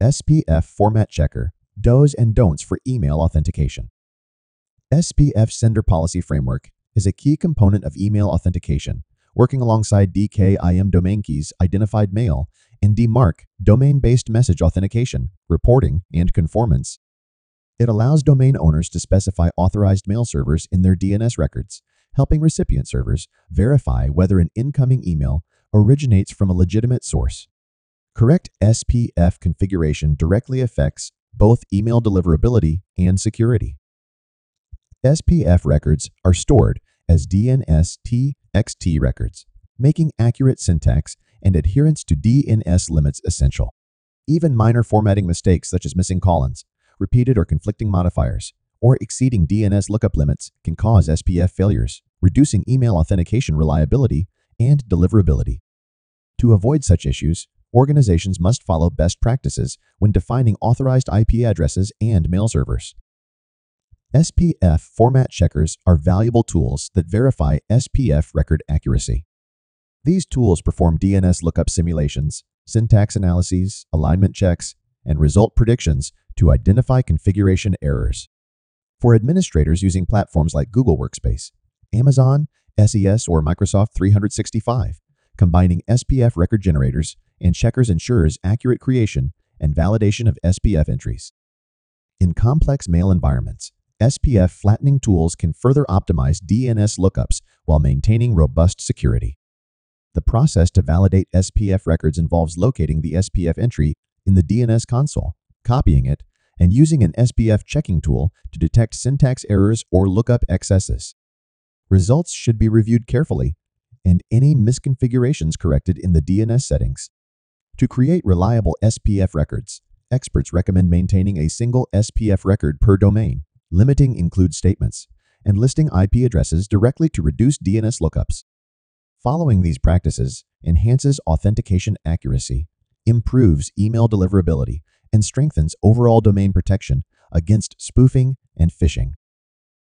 SPF Format Checker, Do's and Don'ts for Email Authentication. SPF Sender Policy Framework is a key component of email authentication, working alongside DKIM domain keys, identified mail, and DMARC, domain-based message authentication, reporting, and conformance. It allows domain owners to specify authorized mail servers in their DNS records, helping recipient servers verify whether an incoming email originates from a legitimate source. Correct SPF configuration directly affects both email deliverability and security. SPF records are stored as DNS-TXT records, making accurate syntax and adherence to DNS limits essential. Even minor formatting mistakes such as missing colons, repeated or conflicting modifiers, or exceeding DNS lookup limits can cause SPF failures, reducing email authentication reliability and deliverability. To avoid such issues, organizations must follow best practices when defining authorized IP addresses and mail servers. SPF format checkers are valuable tools that verify SPF record accuracy. These tools perform DNS lookup simulations, syntax analyses, alignment checks, and result predictions to identify configuration errors. For administrators using platforms like Google Workspace, Amazon, SES, or Microsoft 365, combining SPF record generators and checkers ensures accurate creation and validation of SPF entries. In complex mail environments, SPF flattening tools can further optimize DNS lookups while maintaining robust security. The process to validate SPF records involves locating the SPF entry in the DNS console, copying it, and using an SPF checking tool to detect syntax errors or lookup excesses. Results should be reviewed carefully, and any misconfigurations corrected in the DNS settings. To create reliable SPF records, experts recommend maintaining a single SPF record per domain, limiting include statements, and listing IP addresses directly to reduce DNS lookups. Following these practices enhances authentication accuracy, improves email deliverability, and strengthens overall domain protection against spoofing and phishing.